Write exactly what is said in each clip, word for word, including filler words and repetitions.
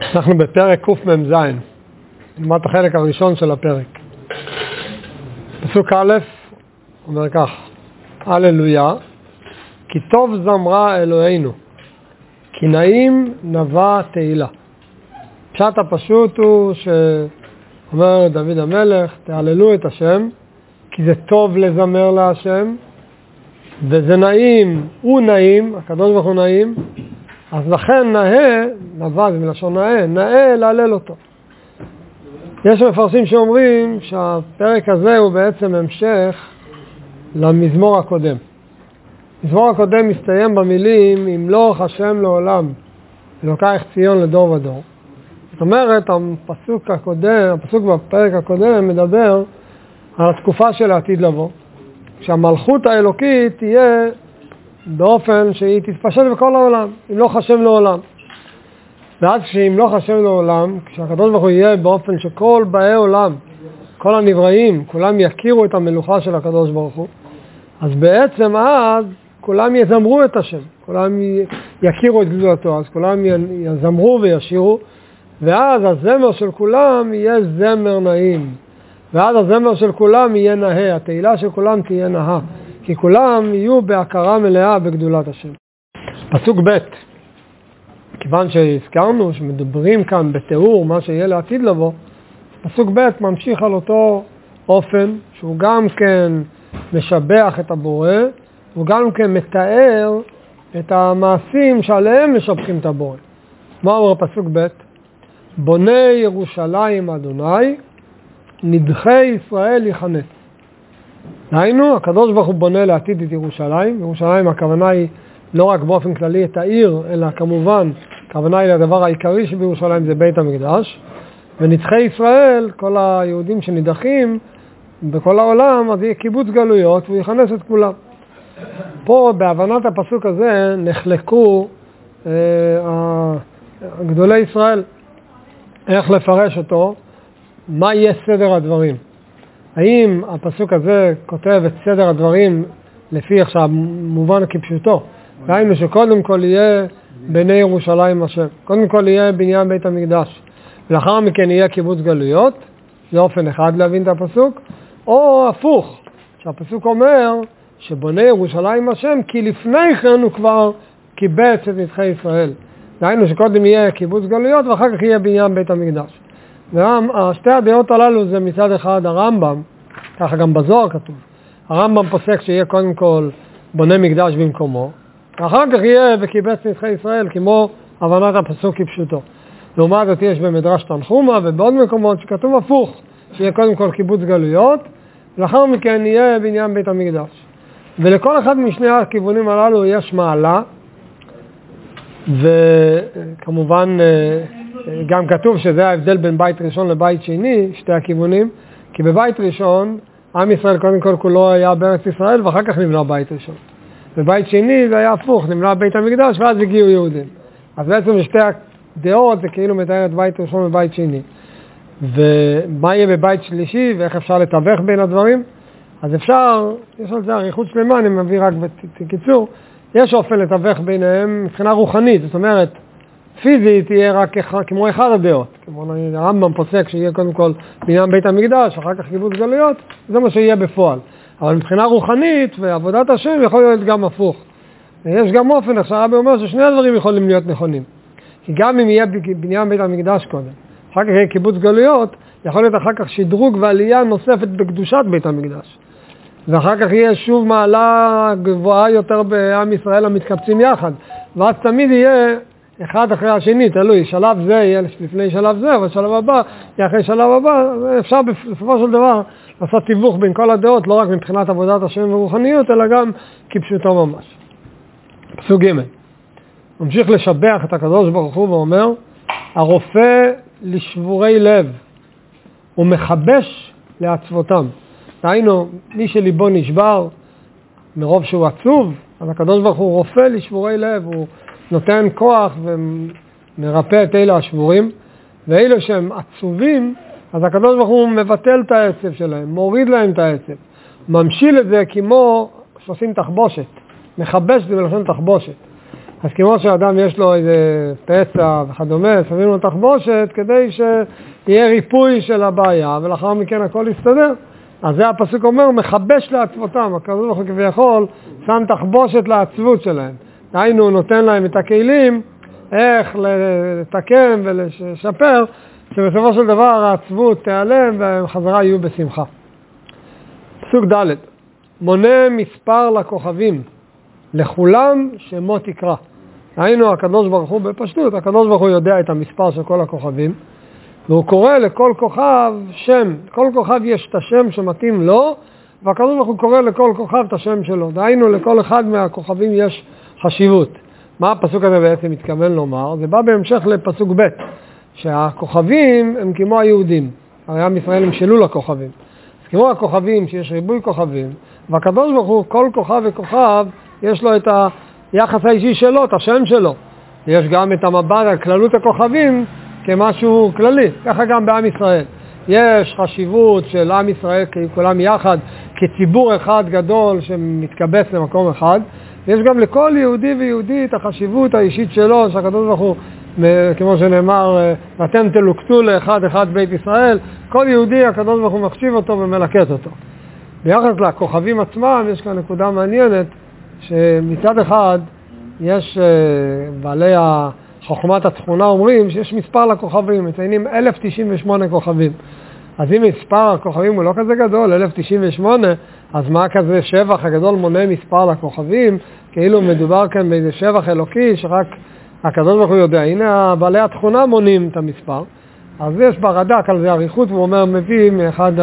אנחנו בפרק קמ"ז, נלמד את החלק הראשון של הפרק. פסוק א' אומר כך: הללויה, כי טוב זמרה אלוהינו, כי נעים נבע תהילה. פשט הפשוט הוא שאומר דוד המלך, תהללו את השם, כי זה טוב לזמר להשם, וזה נעים, הוא נעים, הקדוש ברוך הוא נעים, אז לכן נאה, נבע זה מלשון נאה, נאה להלל אותו. יש מפרשים שאומרים שהפרק הזה הוא בעצם המשך למזמור הקודם. המזמור הקודם מסתיים במילים ימלוך השם לעולם, אלוקייך ציון לדור ודור. זאת אומרת, הפסוק הקודם, הפסוק בפרק הקודם מדבר על התקופה של העתיד לבוא, שהמלכות האלוקית תהיה באופן שהיא תתפשט בכל העולם, ימלוך השם לעולם. ואז כשימלוך השם לעולם, כשהקדוש ברוך הוא יהיה באופן שכל באי עולם, כל הנבראים, כולם יכירו את המלוכה של הקדוש ברוך הוא, אז בעצם אז כולם יזמרו את השם, כולם יכירו את גדולתו, אז כולם יזמרו וישירו, ואז הזמר של כולם יהיה זמר נעים, ואז הזמר של כולם יהיה נאה, התהילה של כולם תהיה נאה, כי כולם יהיו בהכרה מלאה בגדולת השם. פסוק ב', כיוון שהזכרנו שמדברים כאן בתיאור מה שיהיה לעתיד לבוא, פסוק ב' ממשיך על אותו אופן שהוא גם כן משבח את הבורא, הוא גם כן מתאר את המעשים שעליהם משבחים את הבורא. מה אומר פסוק ב'? בונה ירושלים אדוני, נדחי ישראל יחנץ. היינו, הקדוש ברוך הוא בונה לעתיד את ירושלים. ירושלים הכוונה היא לא רק באופן כללי את העיר, אלא כמובן, הכוונה היא לדבר העיקרי שבירושלים זה בית המקדש. ונדחי ישראל, כל היהודים שנידחים בכל העולם, אז יהיה קיבוץ גלויות והוא יכנס את כולם. פה בהבנת הפסוק הזה נחלקו אה, גדולי ישראל, איך לפרש אותו, מה יהיה סדר הדברים. האם הפסוק הזה כותב את סדר הדברים לפי עכשיו מובן כפשוטו, ראינו שקודם כל יהיה בני ירושלים השם, קודם כל יהיה בניין בית המקדש, ולאחר מכן יהיה קיבוץ גלויות, זה אופן אחד להבין את הפסוק, או הפוך, שהפסוק אומר שבונה ירושלים השם, כי לפני כן הוא כבר קיבץ את נדחי ישראל. ראינו שקודם יהיה קיבוץ גלויות ואחר כך יהיה בניין בית המקדש. שתי הדעות הללו זה מצד אחד הרמב"ם, ככה גם בזוהר כתוב. הרמב"ם פוסק שיהיה קודם כל בונה מקדש במקומו, ואחר כך יהיה וקיבץ נדחי ישראל, כמו הבנת הפסוק כפשוטו. לעומת זאת יש במדרש תנחומא ובעוד מקומות שכתוב הפוך, שיהיה קודם כל קיבוץ גלויות, ולאחר מכן יהיה בניין בית המקדש. ולכל אחד משני הכיוונים הללו יש מעלה, וכמובן גם כתוב שזה ההבדל בין בית ראשון לבית שני, שתי הכיוונים, כי בבית ראשון, עם ישראל קודם כל כולו היה בארץ ישראל, ואחר כך נבנה בית ראשון. בבית שני זה היה הפוך, נבנה בית המקדש, ואז הגיעו יהודים. אז בעצם שתי הדעות זה כאילו מתאר את בית ראשון ובית שני. ומה יהיה בבית שלישי, ואיך אפשר לתווך בין הדברים? אז אפשר, יש על זה אריכות שלמה, אני מביא רק בקיצור, יש אופן לתווך ביניהם מבחינה רוחנית, זאת אומרת, פיזית תהיה רק כמו אחד הדעות, כמו הרמב"ם פוסק שיהיה קודם כל בניין בית המקדש, אחר כך קיבוץ גלויות, זה מה שיהיה בפועל. אבל מבחינה רוחנית ועבודת השם יכול להיות גם הפוך. יש גם אופן, עכשיו הרבי אומר ששני הדברים יכולים להיות נכונים. כי גם אם יהיה בניין בית המקדש קודם, אחר כך יהיה קיבוץ גלויות, יכול להיות אחר כך שדרוג ועלייה נוספת בקדושת בית המקדש. ואחר כך יהיה שוב מעלה גבוהה יותר בעם ישראל המתקבצים יחד. ואז תמיד יהיה אחד אחרי השני, תלוי, שלב זה יהיה לפני שלב זה, אבל שלב הבא יהיה אחרי שלב הבא. אפשר בסופו של דבר לעשות תיווך בין כל הדעות, לא רק מבחינת עבודת השם ורוחניות, אלא גם כפשוטו ממש. פסוק ג' ממשיך לשבח את הקדוש ברוך הוא ואומר, הרופא לשבורי לב ומחבש לעצבותם. היינו, מי שליבו נשבר מרוב שהוא עצוב, אז הקדוש ברוך הוא רופא לשבורי לב, הוא נותן כוח ומרפא את אלה השבורים, ואלה שהם עצובים, אז הקדוש ברוך הוא מבטל את העצב שלהם, מוריד להם את העצב, ממשיל את זה כמו שעושים תחבושת, מחבש זה בלשון תחבושת. אז כמו שאדם יש לו איזה פצע וכדומה, שמים לו תחבושת כדי שיהיה ריפוי של הבעיה, ולאחר מכן הכל יסתדר. אז זה הפסוק אומר, הוא מחבש לעצבותם, הקדוש ברוך הוא כביכול שם תחבושת לעצבות שלהם. היינו, הוא נותן להם את הכלים, איך לתקן ולשפר, שבסופו של דבר העצבות תיעלם והם חזרה יהיו בשמחה. פסוק ד' מונה מספר לכוכבים, לכולם שמות יקרא. היינו, הקדוש ברוך הוא בפשטות, הקדוש ברוך הוא יודע את המספר של כל הכוכבים, והוא קורא לכל כוכב שם. כל כוכב יש את השם שמתאים לו, והקדוש ברוך הוא קורא לכל כוכב את השם שלו. דהיינו, לכל אחד מהכוכבים יש חשיבות. מה הפסוק הזה בעצם מתכוון לומר? זה בא בהמשך לפסוק ב', שהכוכבים הם כמו היהודים. הרי עם ישראל הם שלו לכוכבים. אז כמו הכוכבים, שיש ריבוי כוכבים, והקדוש ברוך הוא, כל כוכב וכוכב, יש לו את היחס האישי שלו, את השם שלו. יש גם את המבט על כללות הכוכבים כמשהו כללי. ככה גם בעם ישראל. יש חשיבות של עם ישראל כולם יחד, כציבור אחד גדול שמתקבץ למקום אחד. ויש גם לכל יהודי ויהודי את החשיבות האישית שלו, שהקדוש ברוך הוא, כמו שנאמר, אתם תלוקטו לאחד אחד בית ישראל. כל יהודי הקדוש ברוך הוא מחשיב אותו ומלקט אותו. ביחס לכוכבים עצמם יש כאן נקודה מעניינת, שמצד אחד יש בעלי חוכמת התכונה אומרים שיש מספר לכוכבים, מציינים אלף תשעים ושמונה כוכבים. אז אם מספר הכוכבים הוא לא כזה גדול, אלף תשעים ושמונה, אז מה כזה שבח הגדול מונה מספר לכוכבים? כאילו מדובר כאן באיזה שבח אלוקי שרק הקדוש ברוך הוא יודע. הנה בעלי התכונה מונים את המספר. אז יש ברד"ק על זה אריכות, והוא אומר, מביא מאחד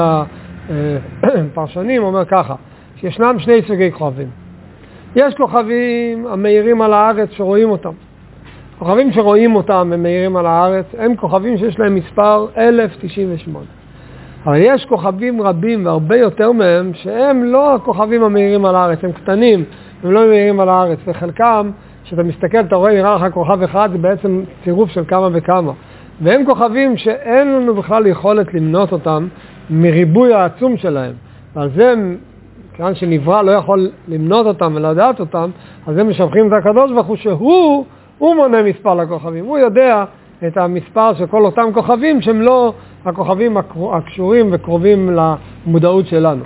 הפרשנים, הוא אומר ככה, שישנם שני סוגי כוכבים. יש כוכבים המאירים על הארץ שרואים אותם. כוכבים שרואים אותם ומאירים על הארץ, הם כוכבים שיש להם מספר אלף תשעים ושמונה. אבל יש כוכבים רבים והרבה יותר מהם שהם לא הכוכבים המאירים על הארץ, הם קטנים, הם לא מאירים על הארץ, וחלקם, כשאתה מסתכל, אתה רואה, נראה לך כוכב אחד, זה בעצם צירוף של כמה וכמה. והם כוכבים שאין לנו בכלל יכולת למנות אותם מריבוי העצום שלהם. ועל זה, כיוון שנברא לא יכול למנות אותם ולדעת אותם, אז הם משבחים את הקדוש ברוך הוא שהוא, הוא מונה מספר לכוכבים. הוא יודע את המספר של כל אותם כוכבים שהם לא הכוכבים הקשורים וקרובים למודעות שלנו.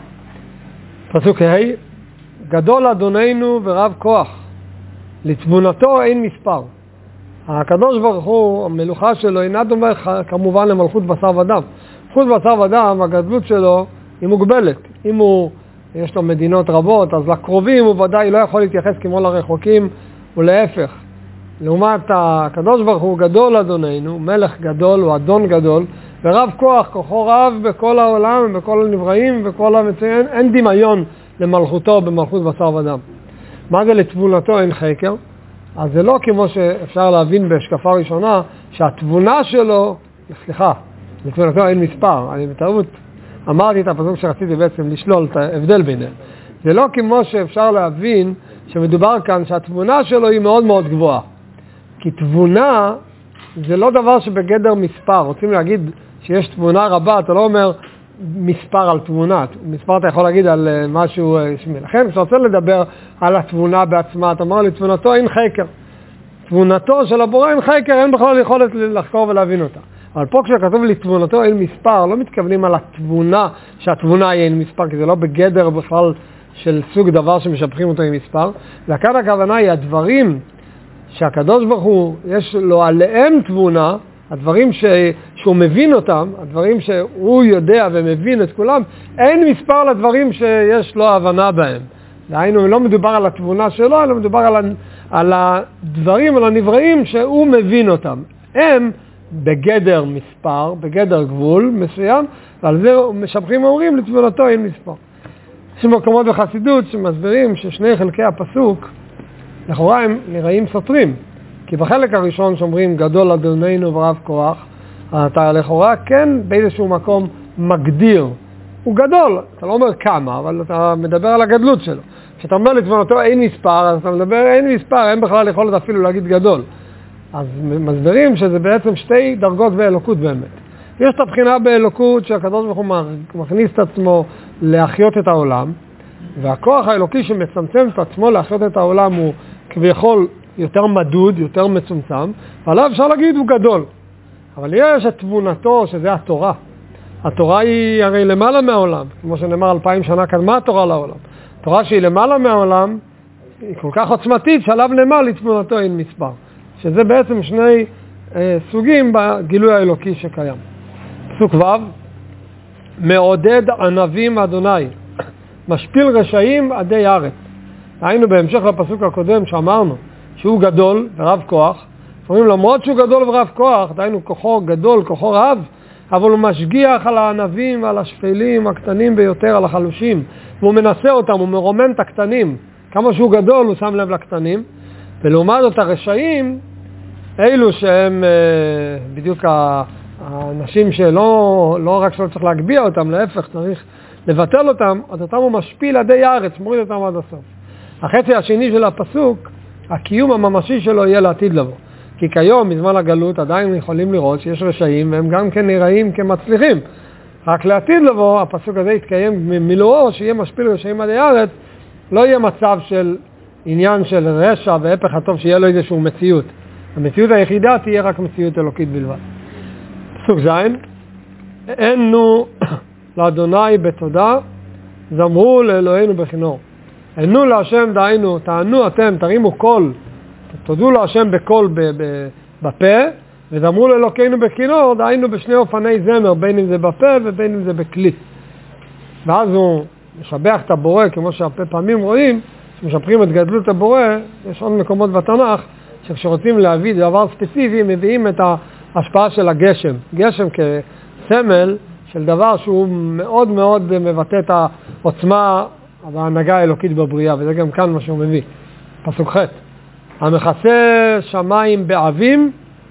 פסוק ה' גדול אדוננו ורב כוח, לתבונתו אין מספר. הקדוש ברוך הוא, המלוכה שלו, אינה דומה כמובן למלכות בשר ודם. מלכות בשר ודם, הגדלות שלו היא מוגבלת. אם הוא, יש לו מדינות רבות, אז לקרובים הוא ודאי לא יכול להתייחס כמו לרחוקים, ולהפך. לעומת הקדוש ברוך הוא גדול אדוננו, מלך גדול, הוא אדון גדול, ורב כוח, כוחו רב בכל העולם, בכל הנבראים, בכל המציין, אין דמיון למלכותו במלכות בשר ודם. מה זה לתבונתו אין חקר? אז זה לא כמו שאפשר להבין בהשקפה ראשונה, שהתבונה שלו, סליחה, לתבונתו אין מספר, אני בטעות אמרתי את הפסוק שרציתי בעצם לשלול את ההבדל ביניהם. זה לא כמו שאפשר להבין שמדובר כאן שהתבונה שלו היא מאוד מאוד גבוהה. כי תבונה זה לא דבר שבגדר מספר. רוצים להגיד שיש תבונה רבה, אתה לא אומר מספר על תבונה. מספר אתה יכול להגיד על משהו שמי. לכן כשאתה רוצה לדבר על התבונה בעצמה, אתה אומר לי, תבונתו אין חקר. תבונתו של הבורא אין חקר, אין בכלל יכולת לחקור ולהבין אותה. אבל פה כשכתוב לי תבונתו אין מספר, לא מתכוונים על התבונה, שהתבונה היא אין מספר, כי זה לא בגדר בכלל של סוג דבר שמשבחים אותו עם מספר. וכאן הכוונה היא הדברים שהקדוש ברוך הוא, יש לו עליהם תבונה, הדברים ש... שהוא מבין אותם, הדברים שהוא יודע ומבין את כולם, אין מספר לדברים שיש לו הבנה בהם. דהיינו, לא מדובר על התבונה שלו, אלא מדובר על, ה... על הדברים, על הנבראים שהוא מבין אותם. הם בגדר מספר, בגדר גבול מסוים, ועל זה משבחים אומרים, לתבונתו אין מספר. יש מקומות בחסידות שמסבירים ששני חלקי הפסוק, לכאורה הם נראים סותרים. כי בחלק הראשון שאומרים גדול אדוננו ורב כוח, אתה לכאורה כן באיזשהו מקום מגדיר. הוא גדול, אתה לא אומר כמה, אבל אתה מדבר על הגדלות שלו. כשאתה אומר לתבונתו אין מספר, אז אתה מדבר אין מספר, אין בכלל יכולת אפילו להגיד גדול. אז מסבירים שזה בעצם שתי דרגות באלוקות באמת. יש את הבחינה באלוקות שהקדוש ברוך הוא מכניס את עצמו להחיות את העולם, והכוח האלוקי שמצמצם את עצמו להחיות את העולם הוא כביכול יותר מדוד, יותר מצומצם, ועליו אפשר להגיד הוא גדול. אבל יש את תבונתו, שזה התורה. התורה היא הרי למעלה מהעולם, כמו שנאמר אלפיים שנה קדמה התורה לעולם. התורה שהיא למעלה מהעולם, היא כל כך עוצמתית, שעליו למעלה לתבונתו אין מספר. שזה בעצם שני אה, סוגים בגילוי האלוקי שקיים. פסוק ו' מעודד ענבים אדוני, משפיל רשעים עדי ארץ. היינו בהמשך לפסוק הקודם שאמרנו שהוא גדול ורב כוח, אומרים למרות שהוא גדול ורב כוח, דהיינו כוחו גדול, כוחו רב, אבל הוא משגיח על הענבים ועל השפלים הקטנים ביותר, על החלושים, והוא מנסה אותם, הוא מרומם את הקטנים, כמה שהוא גדול הוא שם לב לקטנים, ולעומת זאת הרשעים, אלו שהם בדיוק האנשים שלא לא רק שלא צריך להגביע אותם, להפך צריך לבטל אותם, אז אותם הוא משפיל עדי הארץ, מוריד אותם עד הסוף. החצי השני של הפסוק, הקיום הממשי שלו יהיה לעתיד לבוא. כי כיום, מזמן הגלות, עדיין יכולים לראות שיש רשעים, והם גם כן נראים כמצליחים. רק לעתיד לבוא, הפסוק הזה יתקיים ממילואו, שיהיה משפיל רשעים עדי הארץ, לא יהיה מצב של עניין של רשע והפך הטוב, שיהיה לו איזשהו מציאות. המציאות היחידה תהיה רק מציאות אלוקית בלבד. פסוק זין, ענו לאדוני בתודה, זמרו לאלוהינו בכינור. ענו להשם דהיינו, תענו אתם, תרימו קול, תודו להשם בקול בפה, וזמרו לאלוקינו בכינור, דהיינו בשני אופני זמר, בין אם זה בפה ובין אם זה בכלי. ואז הוא משבח את הבורא, כמו שהרבה פעמים רואים, שמשבחים את גדלות הבורא, יש עוד מקומות בתנ"ך, שכשרוצים להביא דבר ספציפי, מביאים את ההשפעה של הגשם. גשם כסמל של דבר שהוא מאוד מאוד מבטא את העוצמה וההנהגה האלוקית בבריאה, וזה גם כאן מה שהוא מביא. פסוק ח' המכסה שמיים בעבים,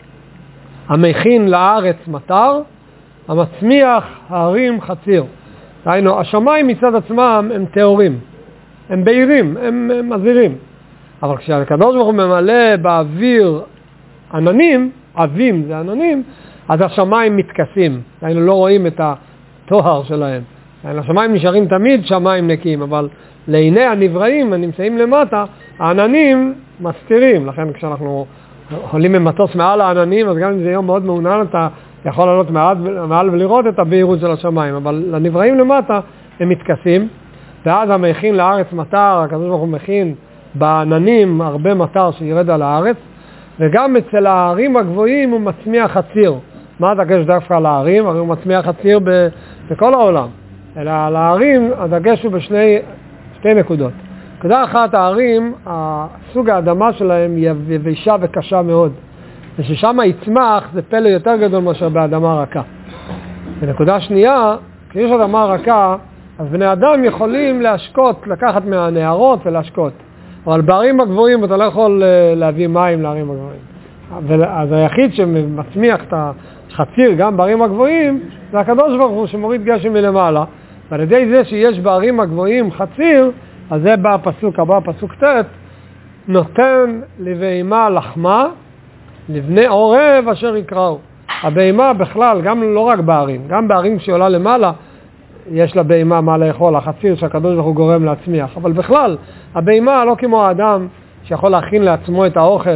המכין לארץ מטר, המצמיח הערים חציר. דהיינו, השמיים מצד עצמם הם תיאורים, הם בהירים, הם מזהירים. אבל כשהקדוש ברוך הוא ממלא באוויר עננים, אבים זה עננים, אז השמיים מתכסים. דהיינו, לא רואים את התואר שלהם. דהיינו, השמיים נשארים תמיד שמיים נקיים, אבל לעיני הנבראים הנמצאים למטה, העננים מסתירים. לכן כשאנחנו עולים ממטוס מעל העננים, אז גם אם זה יום מאוד מעונן, אתה יכול לעלות מעל, מעל ולראות את הבהירות של השמיים. אבל לנבראים למטה הם מתכסים, ואז המכין לארץ מטר, הקדוש ברוך הוא מכין בעננים הרבה מטר שירד על הארץ, וגם אצל הערים הגבוהים הוא מצמיח חציר. מה הדגש דווקא על הערים? הרי הוא מצמיח חציר ב, בכל העולם. אלא על הערים הדגש הוא בשני שתי נקודות. נקודה אחת, הערים, סוג האדמה שלהם היא יבשה וקשה מאוד. וששם יצמח זה פלא יותר גדול מאשר באדמה רכה. ונקודה שנייה, כשיש אדמה רכה, אז בני אדם יכולים להשקות, לקחת מהנהרות ולהשקות. אבל בערים הגבוהים אתה לא יכול להביא מים לערים הגבוהים. אז היחיד שמצמיח את החציר גם בערים הגבוהים, זה הקדוש ברוך הוא שמוריד גשם מלמעלה. ועל ידי זה שיש בערים הגבוהים חציר, אז זה בא הפסוק הבא, פסוק ט', נותן לבהמה לחמה, לבני עורב אשר יקראו. הבהמה בכלל, גם לא רק בערים, גם בערים שעולה למעלה, יש לה בהמה מה לאכול, החציר שהקדוש ברוך הוא גורם להצמיח. אבל בכלל, הבהמה לא כמו האדם שיכול להכין לעצמו את האוכל,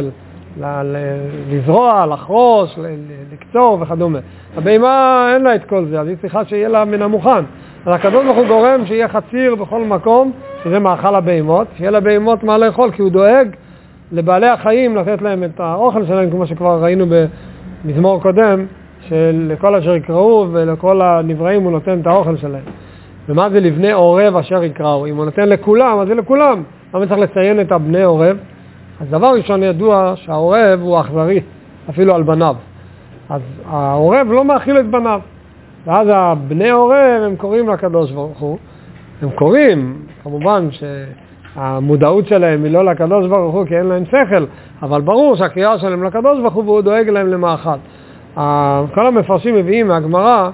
לזרוע, לחרוש, לקצור וכדומה. הבהמה אין לה את כל זה, אז היא צריכה שיהיה לה מן המוכן. אז הקדוש ברוך הוא גורם שיהיה חציר בכל מקום, שזה מאכל הבהמות, שיהיה לה בהמות מה לאכול, כי הוא דואג לבעלי החיים לתת להם את האוכל שלהם, כמו שכבר ראינו במזמור קודם, שלכל אשר יקראו ולכל הנבראים הוא נותן את האוכל שלהם. ומה זה לבני עורב אשר יקראו? אם הוא נותן לכולם, אז זה לכולם. למה צריך לציין את הבני עורב? אז דבר ראשון ידוע שהעורב הוא אכזרי, אפילו על בניו. אז העורב לא מאכיל את בניו. ואז הבני עורב הם קוראים לקדוש ברוך הוא. הם קוראים, כמובן שהמודעות שלהם היא לא לקדוש ברוך הוא כי אין להם שכל, אבל ברור שהקריאה שלהם לקדוש ברוך הוא והוא דואג להם למאכל. כל המפרשים מביאים מהגמרא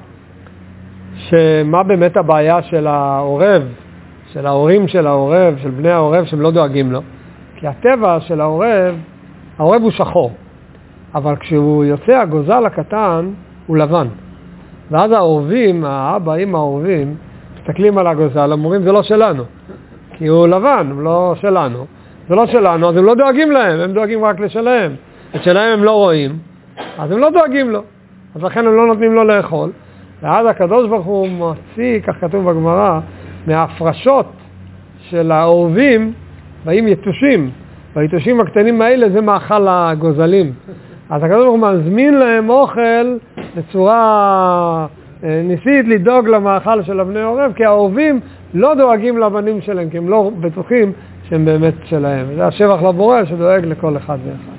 שמה באמת הבעיה של העורב, של ההורים של העורב, של בני העורב שהם לא דואגים לו. כי הטבע של העורב, העורב הוא שחור, אבל כשהוא יוצא הגוזל הקטן הוא לבן. ואז העורבים, האבא עם העורבים, מסתכלים על הגוזל, אומרים זה לא שלנו, כי הוא לבן, הוא לא שלנו. זה לא שלנו, אז הם לא דואגים להם, הם דואגים רק לשלהם. את שלהם הם לא רואים, אז הם לא דואגים לו. אז לכן הם לא נותנים לו לאכול. ואז הקדוש ברוך הוא מוציא, כך כתוב בגמרא, מההפרשות של האורבים, באים יתושים. והיתושים הקטנים האלה זה מאכל הגוזלים. אז הקדוש ברוך הוא מזמין להם אוכל בצורה ניסית לדאוג למאכל של הבני עורב, כי האורבים לא דואגים לבנים שלהם, כי הם לא בטוחים שהם באמת שלהם. זה השבח לבורא שדואג לכל אחד ואחד.